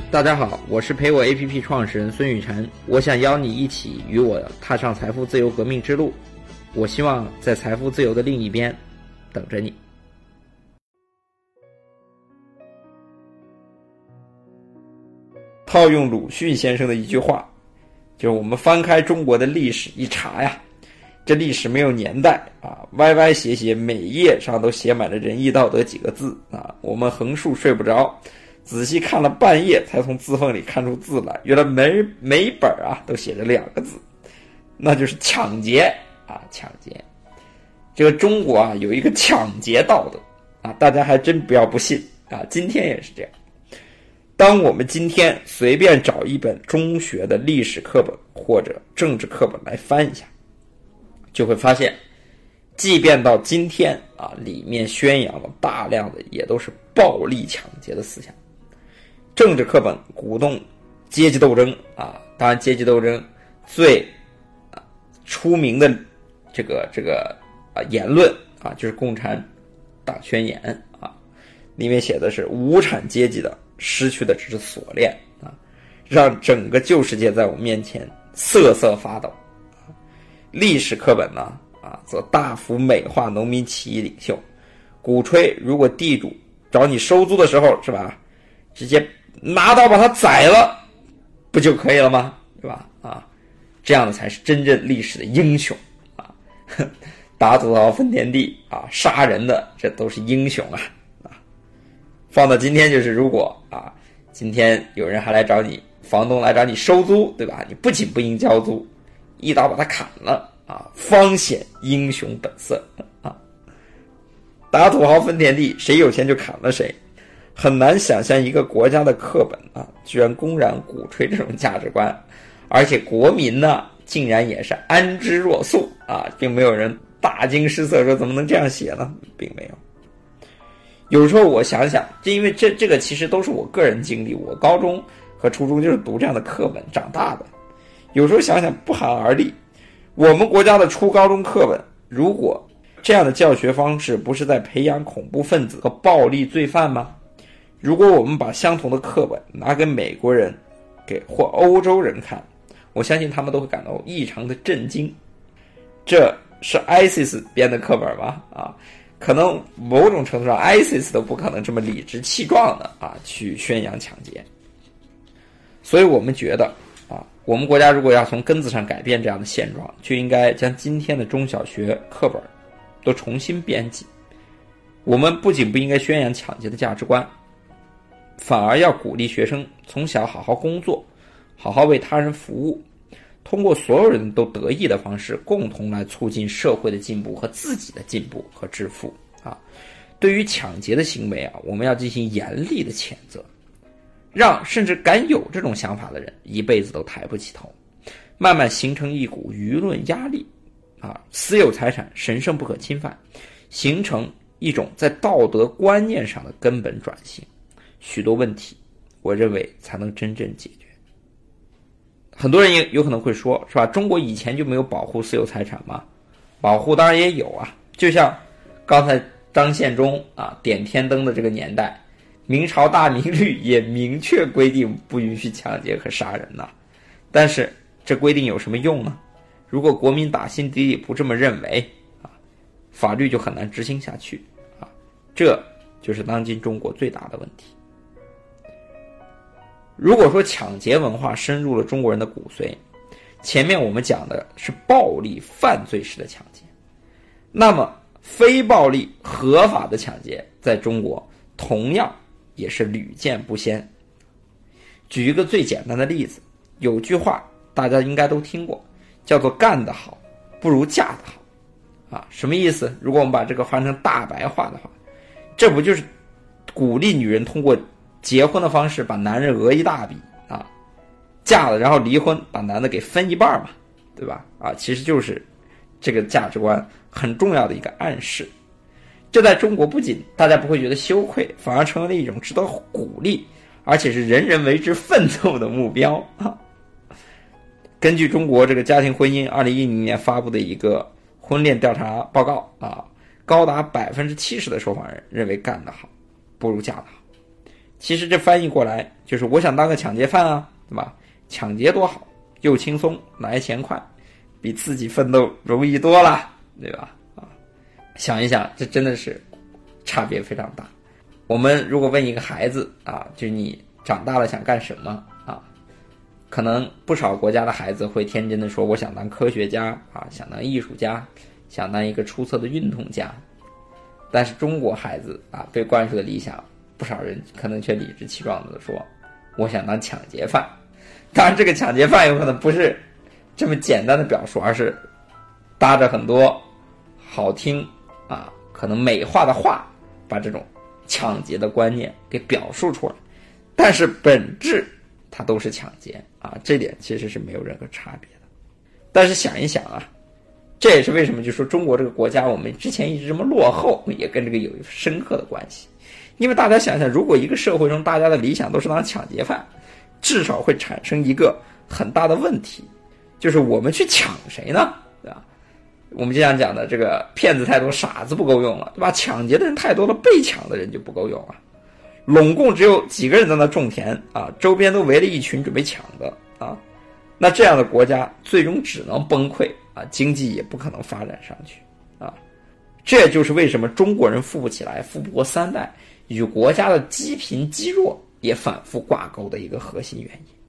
大家好，我是陪我 APP 创始人孙雨晨，我想邀你一起与我踏上财富自由革命之路。我希望在财富自由的另一边等着你。套用鲁迅先生的一句话，就是我们翻开中国的历史一查呀，这历史没有年代啊，歪歪斜斜，每页上都写满了仁义道德几个字啊，我们横竖睡不着，仔细看了半夜才从字缝里看出字来，原来每一本啊都写着2个字，那就是抢劫啊，抢劫。这个中国啊有一个抢劫道德啊，大家还真不要不信啊，今天也是这样。当我们今天随便找一本中学的历史课本或者政治课本来翻一下，就会发现即便到今天啊，里面宣扬了大量的也都是暴力抢劫的思想。政治课本鼓动阶级斗争啊，当然阶级斗争最出名的这个言论啊，就是共产党宣言啊，里面写的是无产阶级的失去的只是锁链啊，让整个旧世界在我们面前瑟瑟发抖。历史课本呢则大幅美化农民起义领袖，鼓吹如果地主找你收租的时候是吧，直接拿刀把他宰了不就可以了吗？对吧？这样的才是真正历史的英雄啊！打土豪分田地啊，杀人的这都是英雄啊！放到今天就是如果今天有人还来找你，房东来找你收租，对吧？你不仅不应交租，一刀把他砍了方显英雄本色啊！打土豪分田地，谁有钱就砍了谁。很难想象一个国家的课本居然公然鼓吹这种价值观，而且国民呢竟然也是安之若素并没有人大惊失色说怎么能这样写呢，并没有。有时候我想想，因为这个其实都是我个人经历，我高中和初中就是读这样的课本长大的。有时候想想不寒而栗，我们国家的初高中课本如果这样的教学方式不是在培养恐怖分子和暴力罪犯吗？如果我们把相同的课本拿给美国人或欧洲人看，我相信他们都会感到异常的震惊。这是 ISIS 编的课本吗？可能某种程度上 ISIS 都不可能这么理直气壮的去宣扬抢劫。所以我们觉得我们国家如果要从根子上改变这样的现状，就应该将今天的中小学课本都重新编辑。我们不仅不应该宣扬抢劫的价值观，反而要鼓励学生从小好好工作，好好为他人服务，通过所有人都得益的方式，共同来促进社会的进步和自己的进步和致富对于抢劫的行为我们要进行严厉的谴责，让甚至敢有这种想法的人一辈子都抬不起头，慢慢形成一股舆论压力私有财产神圣不可侵犯，形成一种在道德观念上的根本转型，许多问题我认为才能真正解决。很多人也有可能会说，是吧？中国以前就没有保护私有财产吗？保护当然也有就像刚才张献忠点天灯的这个年代，明朝大明律也明确规定不允许抢劫和杀人但是这规定有什么用呢？如果国民打心底里不这么认为法律就很难执行下去这就是当今中国最大的问题。如果说抢劫文化深入了中国人的骨髓，前面我们讲的是暴力犯罪式的抢劫，那么非暴力合法的抢劫在中国同样也是屡见不鲜。举一个最简单的例子，有句话大家应该都听过，叫做干得好不如嫁得好什么意思？如果我们把这个换成大白话的话，这不就是鼓励女人通过结婚的方式把男人讹一大笔嫁了然后离婚把男的给分一半嘛，对吧？其实就是这个价值观很重要的一个暗示。这在中国不仅大家不会觉得羞愧，反而成为了一种值得鼓励而且是人人为之奋斗的目标根据中国这个家庭婚姻2010年发布的一个婚恋调查报告高达70%的受访人认为干得好不如嫁得好。 其实这翻译过来就是我想当个抢劫犯啊，对吧？抢劫多好，又轻松，来钱快，比自己奋斗容易多了，对吧？想一想，这真的是差别非常大。我们如果问一个孩子啊，就是你长大了想干什么啊？可能不少国家的孩子会天真的说，我想当科学家啊，想当艺术家，想当一个出色的运动家。但是中国孩子啊，被灌输的理想，不少人可能却理直气壮的说，我想当抢劫犯。当然这个抢劫犯有可能不是这么简单的表述，而是搭着很多好听啊，可能美化的话，把这种抢劫的观念给表述出来。但是本质它都是抢劫啊，这点其实是没有任何差别的。但是想一想啊，这也是为什么就说中国这个国家我们之前一直这么落后，也跟这个有深刻的关系。因为大家想想，如果一个社会中大家的理想都是当抢劫犯，至少会产生一个很大的问题，就是我们去抢谁呢？对吧？我们经常讲的这个骗子太多，傻子不够用了，对吧？抢劫的人太多了，被抢的人就不够用了。拢共只有几个人在那种田啊，周边都围了一群准备抢的啊，那这样的国家最终只能崩溃啊，经济也不可能发展上去啊。这就是为什么中国人富不起来，富不过三代，与国家的积贫积弱也反复挂钩的一个核心原因。